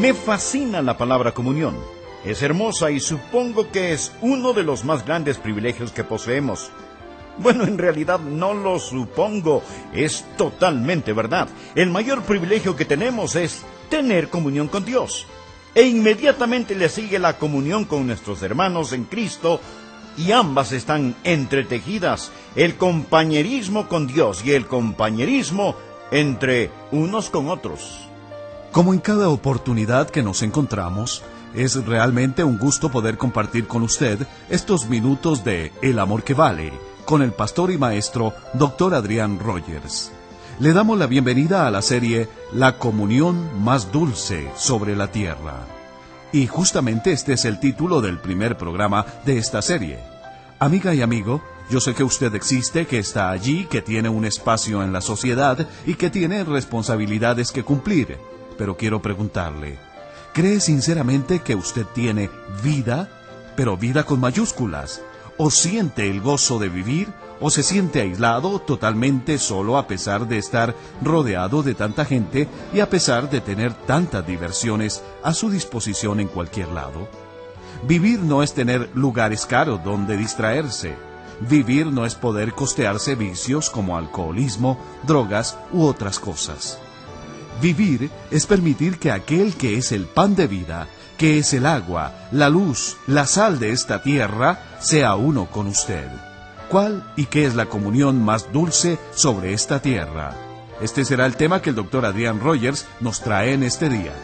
Me fascina la palabra comunión. Es hermosa y supongo que es uno de los más grandes privilegios que poseemos. Bueno, en realidad no lo supongo, es totalmente verdad. El mayor privilegio que tenemos es tener comunión con Dios. E inmediatamente le sigue la comunión con nuestros hermanos en Cristo, y ambas están entretejidas, el compañerismo con Dios y el compañerismo entre unos con otros. Como en cada oportunidad que nos encontramos, es realmente un gusto poder compartir con usted estos minutos de El Amor que Vale, con el pastor y maestro Dr. Adrián Rogers. Le damos la bienvenida a la serie La comunión más dulce sobre la tierra. Y justamente este es el título del primer programa de esta serie. Amiga y amigo, yo sé que usted existe, que está allí, que tiene un espacio en la sociedad y que tiene responsabilidades que cumplir. Pero quiero preguntarle, ¿cree sinceramente que usted tiene vida, pero vida con mayúsculas? ¿O siente el gozo de vivir? ¿O se siente aislado, totalmente solo a pesar de estar rodeado de tanta gente y a pesar de tener tantas diversiones a su disposición en cualquier lado? Vivir no es tener lugares caros donde distraerse. Vivir no es poder costearse vicios como alcoholismo, drogas u otras cosas. Vivir es permitir que aquel que es el pan de vida, que es el agua, la luz, la sal de esta tierra, sea uno con usted. ¿Cuál y qué es la comunión más dulce sobre esta tierra? Este será el tema que el Dr. Adrián Rogers nos trae en este día.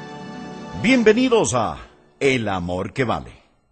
Bienvenidos a El Amor que Vale.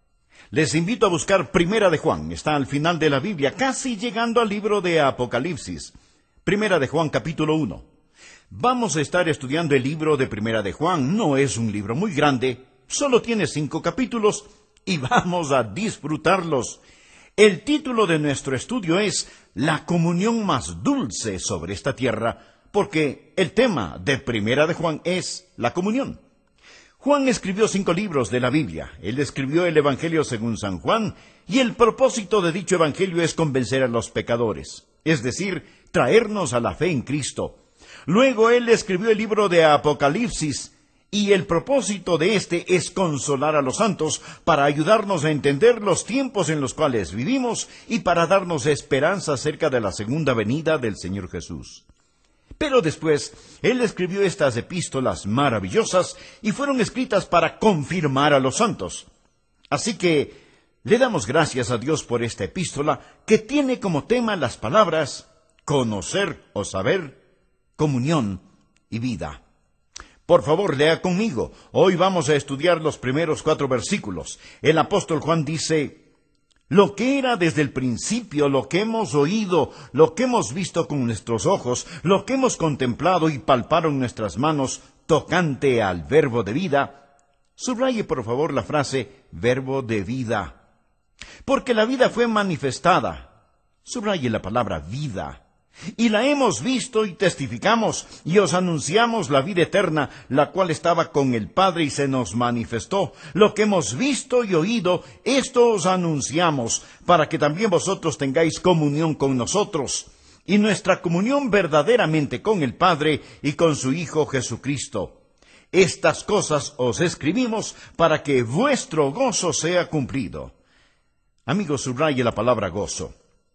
Les invito a buscar Primera de Juan. Está al final de la Biblia, casi llegando al libro de Apocalipsis. Primera de Juan, capítulo 1. Vamos a estar estudiando el libro de Primera de Juan. No es un libro muy grande, solo tiene 5 capítulos y vamos a disfrutarlos. El título de nuestro estudio es La comunión más dulce sobre esta tierra, porque el tema de Primera de Juan es la comunión. Juan escribió 5 libros de la Biblia. Él escribió el Evangelio según San Juan, y el propósito de dicho Evangelio es convencer a los pecadores, es decir, traernos a la fe en Cristo. Luego él escribió el libro de Apocalipsis, y el propósito de este es consolar a los santos para ayudarnos a entender los tiempos en los cuales vivimos y para darnos esperanza acerca de la segunda venida del Señor Jesús. Pero después, él escribió estas epístolas maravillosas y fueron escritas para confirmar a los santos. Así que le damos gracias a Dios por esta epístola que tiene como tema las palabras conocer o saber, comunión y vida. Por favor, lea conmigo. Hoy vamos a estudiar los primeros 4 versículos. El apóstol Juan dice: lo que era desde el principio, lo que hemos oído, lo que hemos visto con nuestros ojos, lo que hemos contemplado y palparon nuestras manos, tocante al verbo de vida. Subraye por favor la frase verbo de vida. Porque la vida fue manifestada. Subraye la palabra vida. Y la hemos visto y testificamos, y os anunciamos la vida eterna, la cual estaba con el Padre y se nos manifestó. Lo que hemos visto y oído, esto os anunciamos, para que también vosotros tengáis comunión con nosotros. Y nuestra comunión verdaderamente con el Padre y con su Hijo Jesucristo. Estas cosas os escribimos para que vuestro gozo sea cumplido. Amigos, subraye la palabra gozo.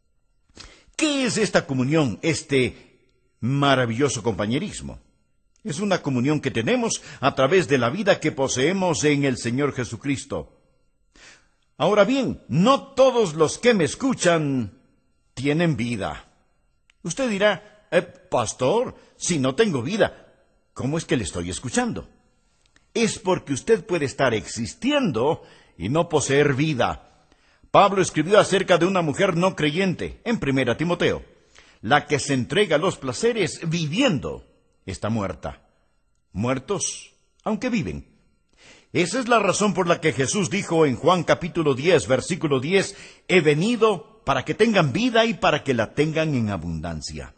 ¿Qué es esta comunión, este maravilloso compañerismo? Es una comunión que tenemos a través de la vida que poseemos en el Señor Jesucristo. Ahora bien, no todos los que me escuchan tienen vida. Usted dirá, pastor, si no tengo vida, ¿cómo es que le estoy escuchando? Es porque usted puede estar existiendo y no poseer vida. Pablo escribió acerca de una mujer no creyente en 1 Timoteo. La que se entrega a los placeres viviendo está muerta. Muertos, aunque viven. Esa es la razón por la que Jesús dijo en Juan capítulo 10, versículo 10, he venido para que tengan vida y para que la tengan en abundancia.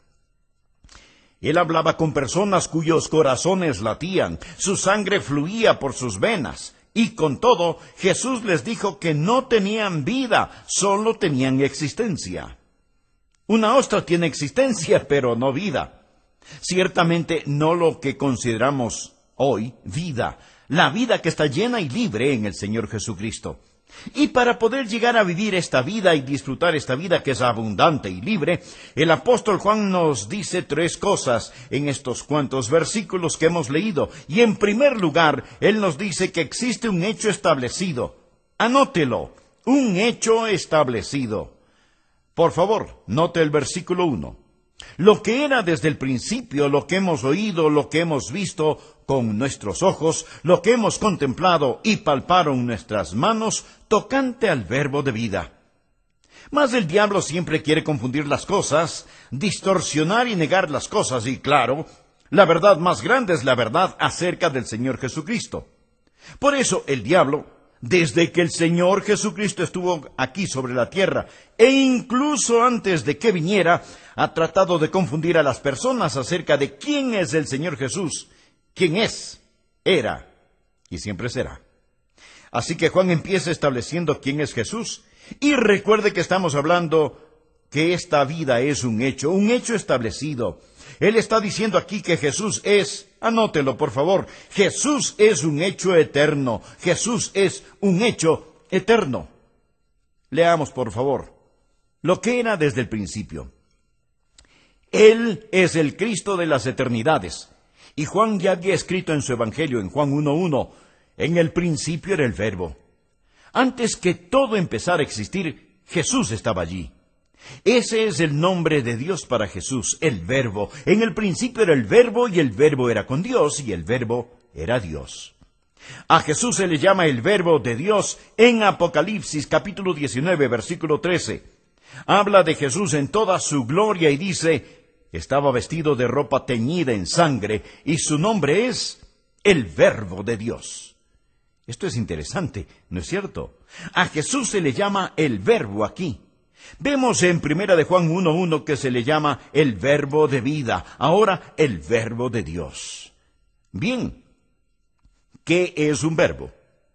Él hablaba con personas cuyos corazones latían, su sangre fluía por sus venas. Y con todo, Jesús les dijo que no tenían vida, solo tenían existencia. Una ostra tiene existencia, pero no vida. Ciertamente no lo que consideramos hoy vida. la vida que está llena y libre en el Señor Jesucristo. Y para poder llegar a vivir esta vida y disfrutar esta vida que es abundante y libre, el apóstol Juan nos dice 3 cosas en estos cuantos versículos que hemos leído. Y en primer lugar, él nos dice que existe un hecho establecido. Anótelo, un hecho establecido. Por favor, note el versículo 1. Lo que era desde el principio, lo que hemos oído, lo que hemos visto con nuestros ojos, lo que hemos contemplado y palparon nuestras manos, tocante al verbo de vida. Mas el diablo siempre quiere confundir las cosas, distorsionar y negar las cosas, y claro, la verdad más grande es la verdad acerca del Señor Jesucristo. Por eso el diablo, desde que el Señor Jesucristo estuvo aquí sobre la tierra, e incluso antes de que viniera, ha tratado de confundir a las personas acerca de quién es el Señor Jesús, quién es, era y siempre será. Así que Juan empieza estableciendo quién es Jesús, y recuerde que estamos hablando que esta vida es un hecho establecido. Él está diciendo aquí que Jesús es, anótelo por favor, Jesús es un hecho eterno. Jesús es un hecho eterno. Leamos por favor lo que era desde el principio. Él es el Cristo de las eternidades. Y Juan ya había escrito en su Evangelio, en Juan 1:1, en el principio era el Verbo. Antes que todo empezara a existir, Jesús estaba allí. Ese es el nombre de Dios para Jesús, el Verbo. En el principio era el Verbo, y el Verbo era con Dios, y el Verbo era Dios. A Jesús se le llama el Verbo de Dios en Apocalipsis capítulo 19, versículo 13. Habla de Jesús en toda su gloria y dice, estaba vestido de ropa teñida en sangre, y su nombre es el Verbo de Dios. Esto es interesante, ¿no es cierto? A Jesús se le llama el Verbo aquí. Vemos en 1 de Juan 1:1 que se le llama el Verbo de vida, ahora el Verbo de Dios. Bien, ¿qué es un verbo?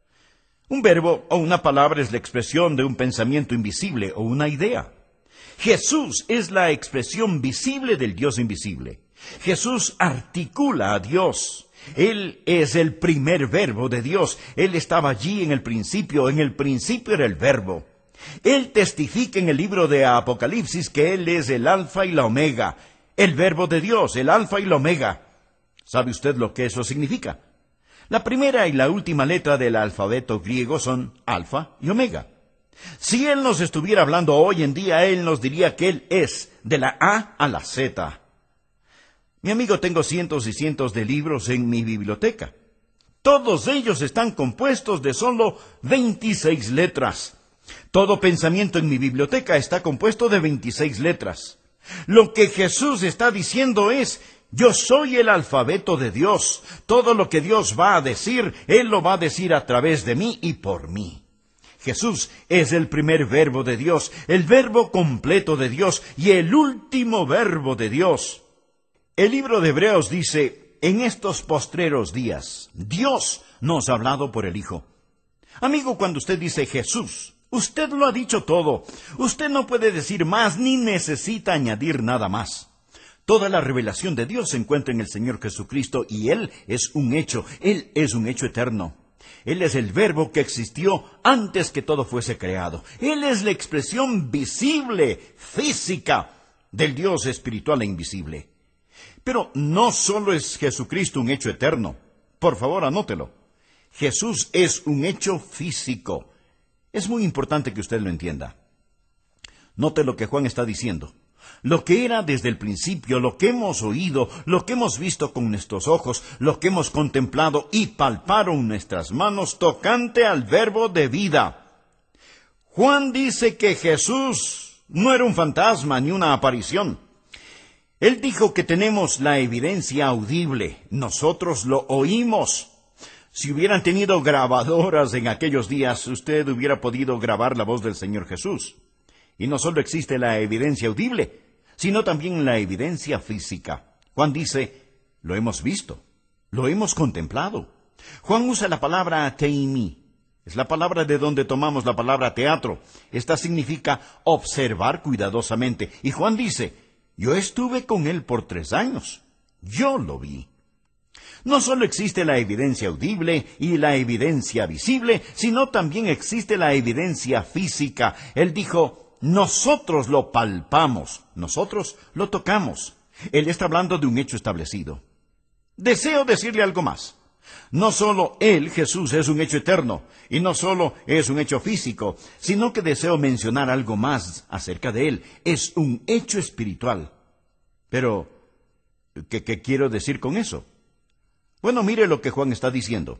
Un verbo o una palabra es la expresión de un pensamiento invisible o una idea. Jesús es la expresión visible del Dios invisible. Jesús articula a Dios. Él es el primer verbo de Dios. Él estaba allí en el principio era el verbo. Él testifica en el libro de Apocalipsis que Él es el alfa y la omega, el verbo de Dios, el alfa y la omega. ¿Sabe usted lo que eso significa? La primera y la última letra del alfabeto griego son alfa y omega. Si Él nos estuviera hablando hoy en día, Él nos diría que Él es de la A a la Z. Mi amigo, tengo cientos y cientos de libros en mi biblioteca. Todos ellos están compuestos de solo 26 letras. Todo pensamiento en mi biblioteca está compuesto de 26 letras. Lo que Jesús está diciendo es, yo soy el alfabeto de Dios. Todo lo que Dios va a decir, Él lo va a decir a través de mí y por mí. Jesús es el primer verbo de Dios, el verbo completo de Dios y el último verbo de Dios. El libro de Hebreos dice, en estos postreros días, Dios nos ha hablado por el Hijo. Amigo, cuando usted dice Jesús, usted lo ha dicho todo. Usted no puede decir más ni necesita añadir nada más. Toda la revelación de Dios se encuentra en el Señor Jesucristo y Él es un hecho eterno. Él es el verbo que existió antes que todo fuese creado. Él es la expresión visible, física, del Dios espiritual e invisible. Pero no solo es Jesucristo un hecho eterno. Por favor, anótelo. Jesús es un hecho físico. Es muy importante que usted lo entienda. Note lo que Juan está diciendo. Lo que era desde el principio, lo que hemos oído, lo que hemos visto con nuestros ojos, lo que hemos contemplado y palparon nuestras manos tocante al verbo de vida. Juan dice que Jesús no era un fantasma ni una aparición. Él dijo que tenemos la evidencia audible. Nosotros lo oímos. Si hubieran tenido grabadoras en aquellos días, usted hubiera podido grabar la voz del Señor Jesús. Y no solo existe la evidencia audible, sino también la evidencia física. Juan dice, lo hemos visto, lo hemos contemplado. Juan usa la palabra teimi. Es la palabra de donde tomamos la palabra teatro. Esta significa observar cuidadosamente. Y Juan dice, yo estuve con él por 3 años. Yo lo vi. No solo existe la evidencia audible y la evidencia visible, sino también existe la evidencia física. Él dijo, nosotros lo palpamos, nosotros lo tocamos. Él está hablando de un hecho establecido. Deseo decirle algo más. No solo Él, Jesús, es un hecho eterno, y no solo es un hecho físico, sino que deseo mencionar algo más acerca de Él. Es un hecho espiritual. Pero, ¿qué quiero decir con eso? Bueno, mire lo que Juan está diciendo.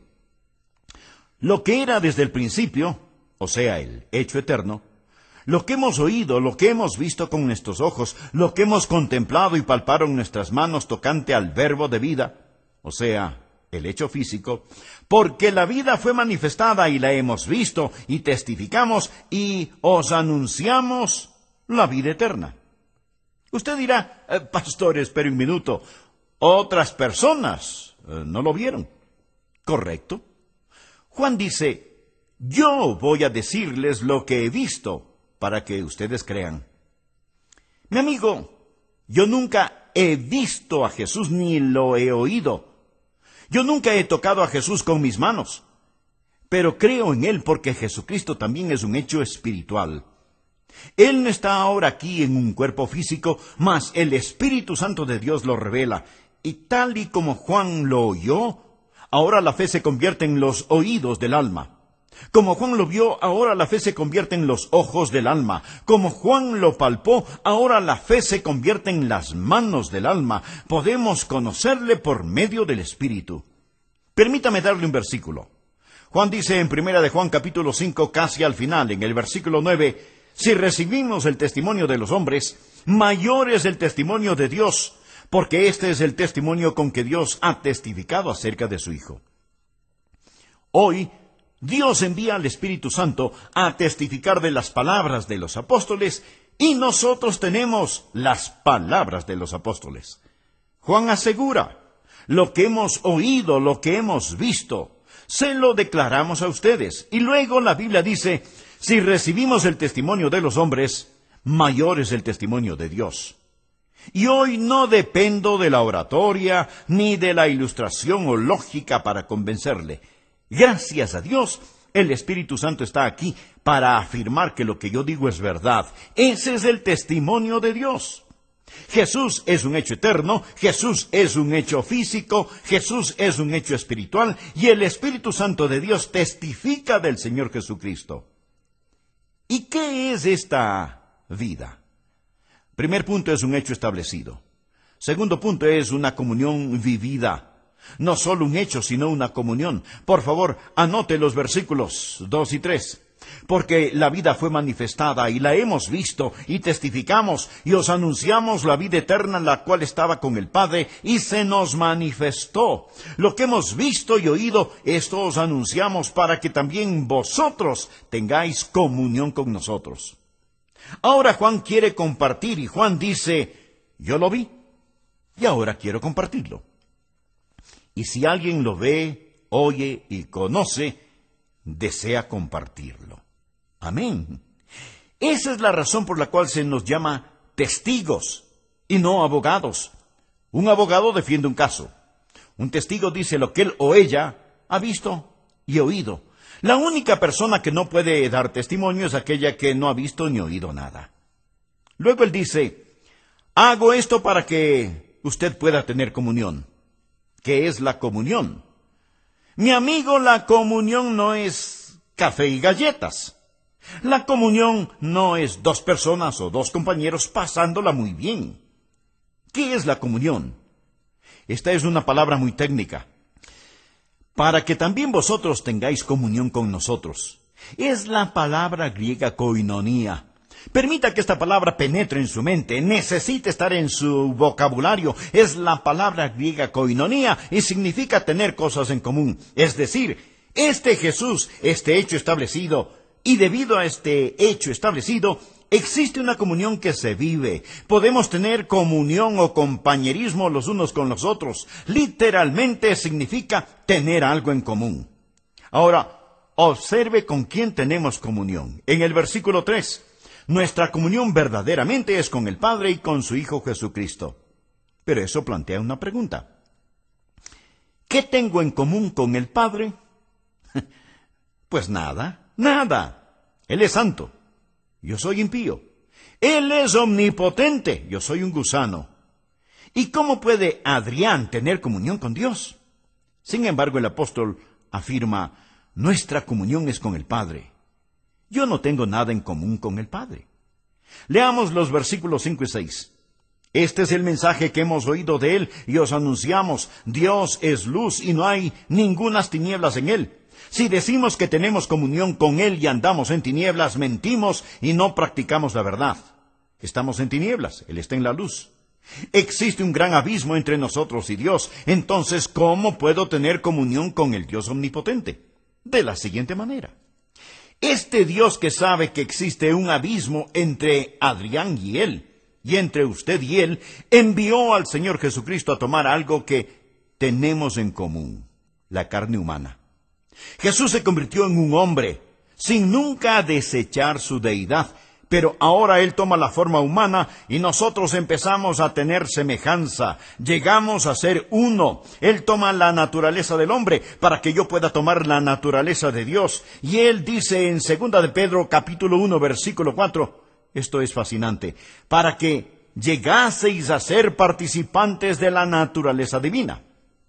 Lo que era desde el principio, o sea, el hecho eterno, lo que hemos oído, lo que hemos visto con nuestros ojos, lo que hemos contemplado y palpado en nuestras manos tocante al verbo de vida, o sea, el hecho físico, porque la vida fue manifestada y la hemos visto y testificamos y os anunciamos la vida eterna. Usted dirá, pastor, espere un minuto, otras personas no lo vieron. Correcto. Juan dice, yo voy a decirles lo que he visto para que ustedes crean. Mi amigo, yo nunca he visto a Jesús ni lo he oído. Yo nunca he tocado a Jesús con mis manos, pero creo en Él porque Jesucristo también es un hecho espiritual. Él no está ahora aquí en un cuerpo físico, mas el Espíritu Santo de Dios lo revela. Y tal y como Juan lo oyó, ahora la fe se convierte en los oídos del alma. Como Juan lo vio, ahora la fe se convierte en los ojos del alma. Como Juan lo palpó, ahora la fe se convierte en las manos del alma. Podemos conocerle por medio del Espíritu. Permítame darle un versículo. Juan dice en 1 de Juan capítulo 5, casi al final, en el versículo 9, si recibimos el testimonio de los hombres, mayor es el testimonio de Dios, porque este es el testimonio con que Dios ha testificado acerca de su Hijo. Hoy, Dios envía al Espíritu Santo a testificar de las palabras de los apóstoles, y nosotros tenemos las palabras de los apóstoles. Juan asegura, lo que hemos oído, lo que hemos visto, se lo declaramos a ustedes. Y luego la Biblia dice, si recibimos el testimonio de los hombres, mayor es el testimonio de Dios. Y hoy no dependo de la oratoria ni de la ilustración o lógica para convencerle. Gracias a Dios, el Espíritu Santo está aquí para afirmar que lo que yo digo es verdad. Ese es el testimonio de Dios. Jesús es un hecho eterno, Jesús es un hecho físico, Jesús es un hecho espiritual, y el Espíritu Santo de Dios testifica del Señor Jesucristo. ¿Y qué es esta vida? Primer punto, es un hecho establecido. Segundo punto, es una comunión vivida. No solo un hecho, sino una comunión. Por favor, anote los versículos 2 y 3. Porque la vida fue manifestada y la hemos visto y testificamos y os anunciamos la vida eterna, la cual estaba con el Padre y se nos manifestó. Lo que hemos visto y oído, esto os anunciamos para que también vosotros tengáis comunión con nosotros. Ahora Juan quiere compartir y Juan dice, yo lo vi y ahora quiero compartirlo. Y si alguien lo ve, oye y conoce, desea compartirlo. Amén. Esa es la razón por la cual se nos llama testigos y no abogados. Un abogado defiende un caso. Un testigo dice lo que él o ella ha visto y oído. La única persona que no puede dar testimonio es aquella que no ha visto ni oído nada. Luego él dice, hago esto para que usted pueda tener comunión. ¿Qué es la comunión? Mi amigo, la comunión no es café y galletas. La comunión no es dos personas o dos compañeros pasándola muy bien. ¿Qué es la comunión? Esta es una palabra muy técnica. Para que también vosotros tengáis comunión con nosotros. Es la palabra griega koinonía. Permita que esta palabra penetre en su mente, necesita estar en su vocabulario. Es la palabra griega koinonía y significa tener cosas en común. Es decir, este Jesús, este hecho establecido, y debido a este hecho establecido, existe una comunión que se vive. Podemos tener comunión o compañerismo los unos con los otros. Literalmente significa tener algo en común. Ahora, observe con quién tenemos comunión. En el versículo 3, nuestra comunión verdaderamente es con el Padre y con su Hijo Jesucristo. Pero eso plantea una pregunta. ¿Qué ¿Qué tengo en común con el Padre? Pues nada, nada. Él es santo. Yo soy impío. Él es omnipotente. Yo soy un gusano. ¿Y cómo puede Adrián tener comunión con Dios? Sin embargo, el apóstol afirma, nuestra comunión es con el Padre. Yo no tengo nada en común con el Padre. Leamos los versículos 5 y 6. Este es el mensaje que hemos oído de Él y os anunciamos. Dios es luz y no hay ningunas tinieblas en Él. Si decimos que tenemos comunión con Él y andamos en tinieblas, mentimos y no practicamos la verdad. Estamos en tinieblas, Él está en la luz. Existe un gran abismo entre nosotros y Dios. Entonces, ¿cómo puedo tener comunión con el Dios omnipotente? De la siguiente manera. Este Dios que sabe que existe un abismo entre Adrián y Él, y entre usted y Él, envió al Señor Jesucristo a tomar algo que tenemos en común, la carne humana. Jesús se convirtió en un hombre, sin nunca desechar su deidad, pero ahora Él toma la forma humana y nosotros empezamos a tener semejanza, llegamos a ser uno. Él toma la naturaleza del hombre para que yo pueda tomar la naturaleza de Dios. Y Él dice en 2 de Pedro capítulo 1 versículo 4, esto es fascinante, para que llegaseis a ser participantes de la naturaleza divina.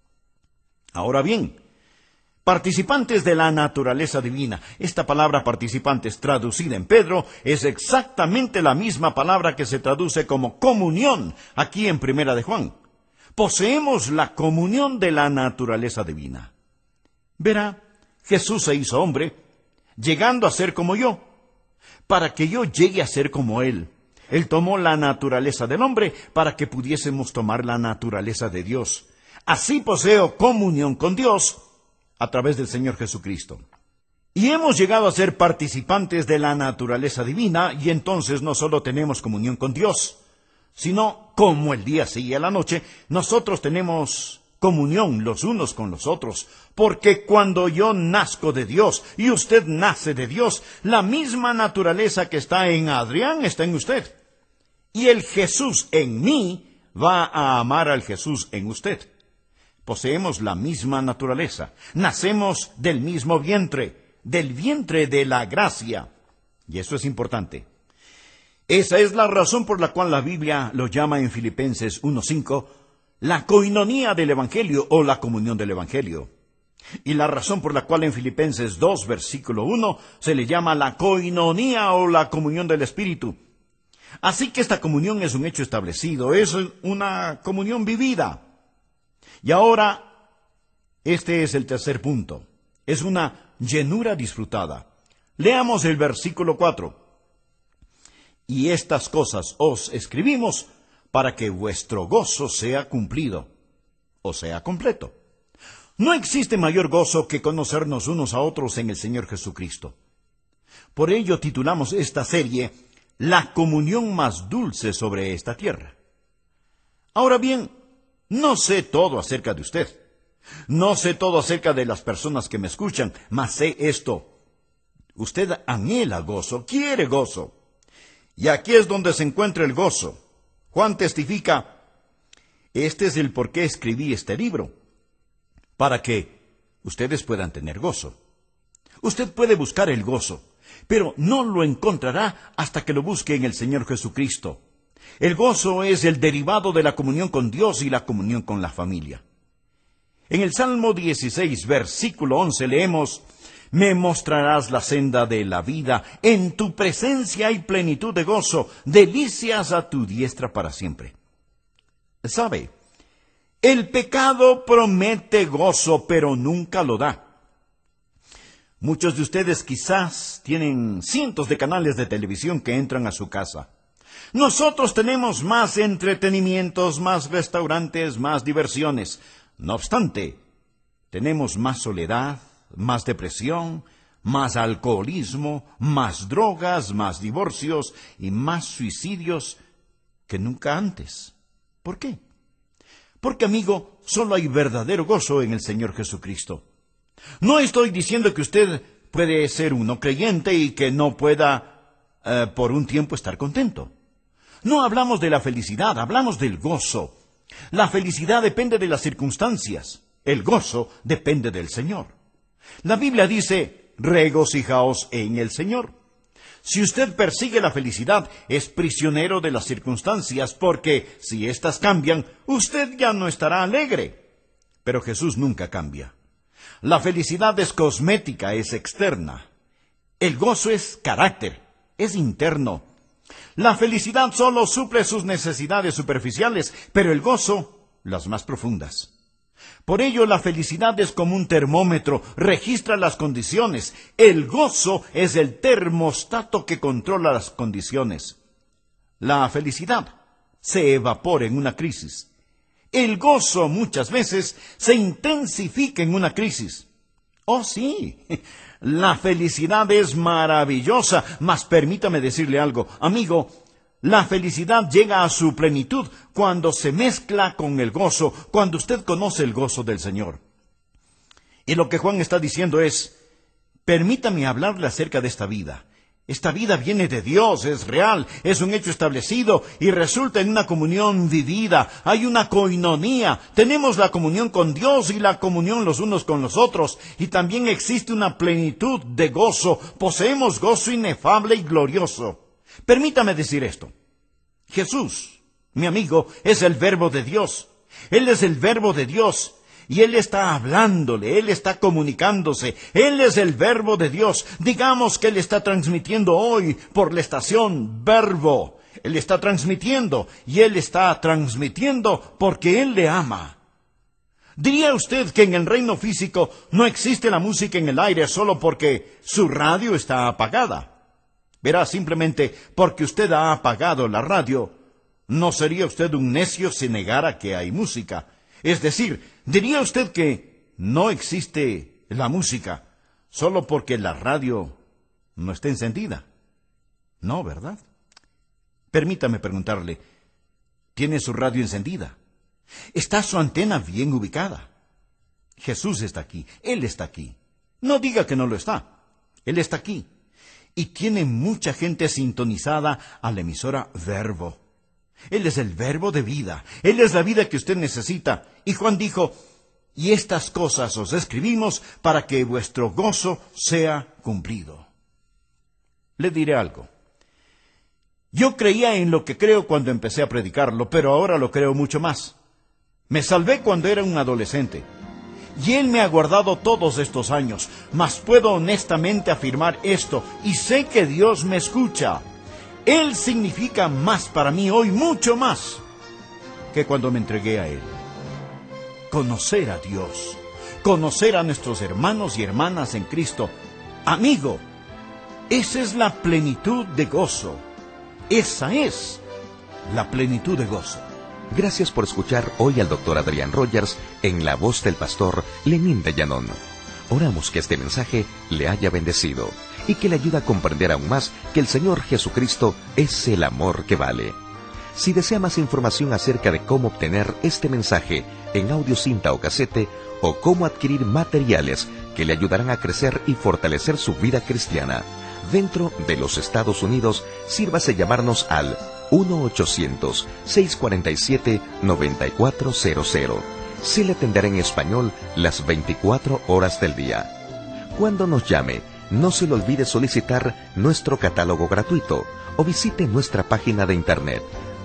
Ahora bien, participantes de la naturaleza divina. Esta palabra participantes traducida en Pedro es exactamente la misma palabra que se traduce como comunión aquí en Primera de Juan. Poseemos la comunión de la naturaleza divina. Verá, Jesús se hizo hombre, llegando a ser como yo, para que yo llegue a ser como Él. Él tomó la naturaleza del hombre para que pudiésemos tomar la naturaleza de Dios. Así poseo comunión con Dios a través del Señor Jesucristo. Y hemos llegado a ser participantes de la naturaleza divina, y entonces no solo tenemos comunión con Dios, sino, como el día sigue a la noche, nosotros tenemos comunión los unos con los otros, porque cuando yo nazco de Dios y usted nace de Dios, la misma naturaleza que está en Adrián está en usted. Y el Jesús en mí va a amar al Jesús en usted. Poseemos la misma naturaleza, nacemos del mismo vientre, del vientre de la gracia. Y eso es importante. Esa es la razón por la cual la Biblia lo llama en Filipenses 1:5, la coinonía del Evangelio o la comunión del Evangelio. Y la razón por la cual en Filipenses 2, versículo 1, se le llama la coinonía o la comunión del Espíritu. Así que esta comunión es un hecho establecido, es una comunión vivida. Y ahora, este es el tercer punto. Es una llenura disfrutada. Leamos el versículo 4. Y estas cosas os escribimos para que vuestro gozo sea cumplido, o sea, completo. No existe mayor gozo que conocernos unos a otros en el Señor Jesucristo. Por ello titulamos esta serie, La comunión más dulce sobre esta tierra. Ahora bien, no sé todo acerca de usted. No sé todo acerca de las personas que me escuchan, mas sé esto. Usted anhela gozo, quiere gozo. Y aquí es donde se encuentra el gozo. Juan testifica, este es el por qué escribí este libro, para que ustedes puedan tener gozo. Usted puede buscar el gozo, pero no lo encontrará hasta que lo busque en el Señor Jesucristo. El gozo es el derivado de la comunión con Dios y la comunión con la familia. En el Salmo 16, versículo 11 leemos, me mostrarás la senda de la vida, en tu presencia hay plenitud de gozo, delicias a tu diestra para siempre. ¿Sabe? El pecado promete gozo, pero nunca lo da. Muchos de ustedes quizás tienen cientos de canales de televisión que entran a su casa. Nosotros tenemos más entretenimientos, más restaurantes, más diversiones. No obstante, tenemos más soledad, más depresión, más alcoholismo, más drogas, más divorcios y más suicidios que nunca antes. ¿Por qué? Porque, amigo, solo hay verdadero gozo en el Señor Jesucristo. No estoy diciendo que usted puede ser un no creyente y que no pueda por un tiempo estar contento. No hablamos de la felicidad, hablamos del gozo. La felicidad depende de las circunstancias. El gozo depende del Señor. La Biblia dice, regocijaos en el Señor. Si usted persigue la felicidad, es prisionero de las circunstancias, porque si éstas cambian, usted ya no estará alegre. Pero Jesús nunca cambia. La felicidad es cosmética, es externa. El gozo es carácter, es interno. La felicidad solo suple sus necesidades superficiales, pero el gozo, las más profundas. Por ello, la felicidad es como un termómetro, registra las condiciones. El gozo es el termostato que controla las condiciones. La felicidad se evapora en una crisis. El gozo muchas veces se intensifica en una crisis. Oh, sí, la felicidad es maravillosa, mas permítame decirle algo, amigo. La felicidad llega a su plenitud cuando se mezcla con el gozo, cuando usted conoce el gozo del Señor. Y lo que Juan está diciendo es, permítame hablarle acerca de esta vida. Esta vida viene de Dios, es real, es un hecho establecido y resulta en una comunión vivida. Hay una coinonía, tenemos la comunión con Dios y la comunión los unos con los otros. Y también existe una plenitud de gozo, poseemos gozo inefable y glorioso. Permítame decir esto. Jesús, mi amigo, es el Verbo de Dios. Él es el Verbo de Dios. Y Él está hablándole, Él está comunicándose. Él es el Verbo de Dios. Digamos que Él está transmitiendo hoy por la estación Verbo. Él está transmitiendo y Él está transmitiendo porque Él le ama. ¿Diría usted que en el reino físico no existe la música en el aire solo porque su radio está apagada? Verá, simplemente porque usted ha apagado la radio, no sería usted un necio si negara que hay música. Es decir, ¿diría usted que no existe la música solo porque la radio no está encendida? No, ¿verdad? Permítame preguntarle, ¿tiene su radio encendida? ¿Está su antena bien ubicada? Jesús está aquí, Él está aquí. No diga que no lo está, Él está aquí. Y tiene mucha gente sintonizada a la emisora Verbo. Él es el Verbo de vida. Él es la vida que usted necesita. Y Juan dijo, y estas cosas os escribimos para que vuestro gozo sea cumplido. Le diré algo. Yo creía en lo que creo cuando empecé a predicarlo, pero ahora lo creo mucho más. Me salvé cuando era un adolescente. Y Él me ha guardado todos estos años, mas puedo honestamente afirmar esto, y sé que Dios me escucha. Él significa más para mí hoy, mucho más, que cuando me entregué a Él. Conocer a Dios, conocer a nuestros hermanos y hermanas en Cristo. Amigo, esa es la plenitud de gozo. Esa es la plenitud de gozo. Gracias por escuchar hoy al Dr. Adrián Rogers en la voz del pastor Lenín de Llanón. Oramos que este mensaje le haya bendecido y que le ayude a comprender aún más que el Señor Jesucristo es el amor que vale. Si desea más información acerca de cómo obtener este mensaje en audio cinta o casete, o cómo adquirir materiales que le ayudarán a crecer y fortalecer su vida cristiana dentro de los Estados Unidos, sírvase llamarnos al 1-800-647-9400. Se le atenderá en español las 24 horas del día. Cuando nos llame, no se le olvide solicitar nuestro catálogo gratuito o visite nuestra página de internet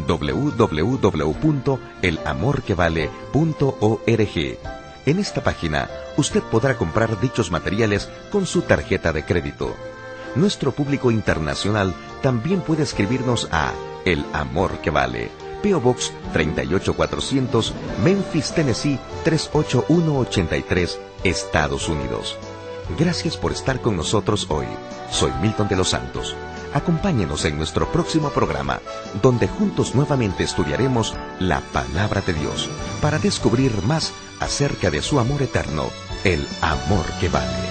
www.elamorquevale.org. En esta página, usted podrá comprar dichos materiales con su tarjeta de crédito. Nuestro público internacional también puede escribirnos a El Amor que Vale, P.O. Box 38400, Memphis, Tennessee 38183, Estados Unidos. Gracias por estar con nosotros hoy. Soy Milton de los Santos. Acompáñenos en nuestro próximo programa, donde juntos nuevamente estudiaremos la Palabra de Dios para descubrir más acerca de su amor eterno, el amor que vale.